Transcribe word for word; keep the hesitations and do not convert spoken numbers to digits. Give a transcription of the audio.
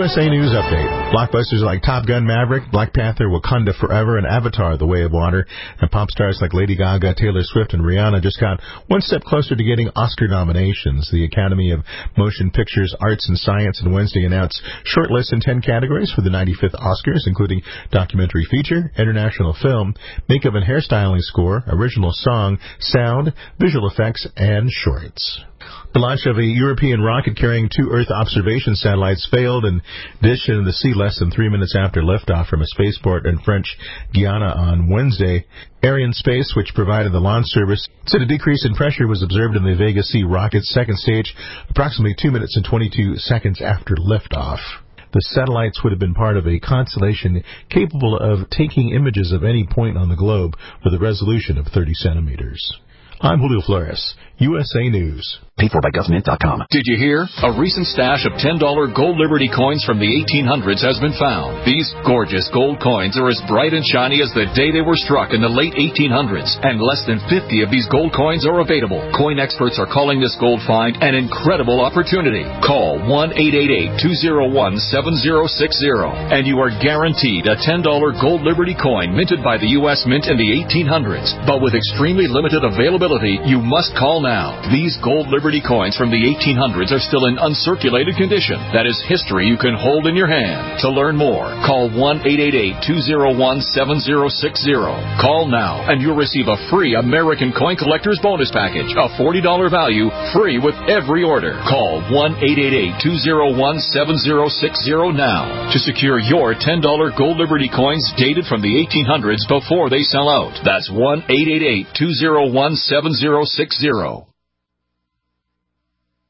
S A News Update. Blockbusters like Top Gun Maverick, Black Panther, Wakanda Forever, and Avatar, The Way of Water, and pop stars like Lady Gaga, Taylor Swift, and Rihanna just got one step closer to getting Oscar nominations. The Academy of Motion Pictures, Arts, and Science on Wednesday announced shortlists in ten categories for the ninety-fifth Oscars, including Documentary Feature, International Film, Makeup and Hairstyling Score, Original Song, Sound, Visual Effects, and Shorts. The launch of a European rocket carrying two Earth observation satellites failed and dished into the sea less than three minutes after liftoff from a spaceport in French Guiana on Wednesday. Arianespace, which provided the launch service, said a decrease in pressure was observed in the Vega C rocket's second stage approximately two minutes and twenty-two seconds after liftoff. The satellites would have been part of a constellation capable of taking images of any point on the globe with a resolution of thirty centimeters. I'm Julio Flores, U S A News. Paid for by government dot com. Did you hear? A recent stash of ten dollar gold Liberty coins from the eighteen hundreds has been found. These gorgeous gold coins are as bright and shiny as the day they were struck in the late eighteen hundreds, and less than fifty of these gold coins are available. Coin experts are calling this gold find an incredible opportunity. Call one eight eight eight, two oh one, seven oh six oh, and you are guaranteed a ten dollar gold Liberty coin minted by the U S Mint in the eighteen hundreds. But with extremely limited availability, you must call now. These gold Liberty coins from the eighteen hundreds are still in uncirculated condition. That is history you can hold in your hand. To learn more, call one eight eight eight, two oh one, seven oh six oh. Call now and you'll receive a free American Coin Collector's Bonus Package, a forty dollar value, free with every order. Call one eight eight eight, two oh one, seven oh six oh now to secure your ten dollar gold Liberty coins dated from the eighteen hundreds before they sell out. That's one eight eight eight, two oh one, seven oh six oh.